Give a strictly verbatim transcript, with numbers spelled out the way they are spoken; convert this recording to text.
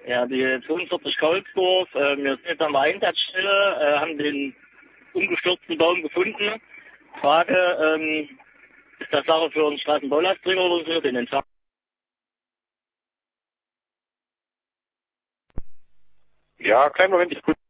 Ja, die zweiundvierzig Kaulsdorf, äh, wir sind jetzt an der Einsatzstelle, äh, haben den umgestürzten Baum gefunden. Frage, ähm, ist das Sache für einen Straßenbaulasträger oder für den Entsorger? Ja, kleinen Moment, ich gucke.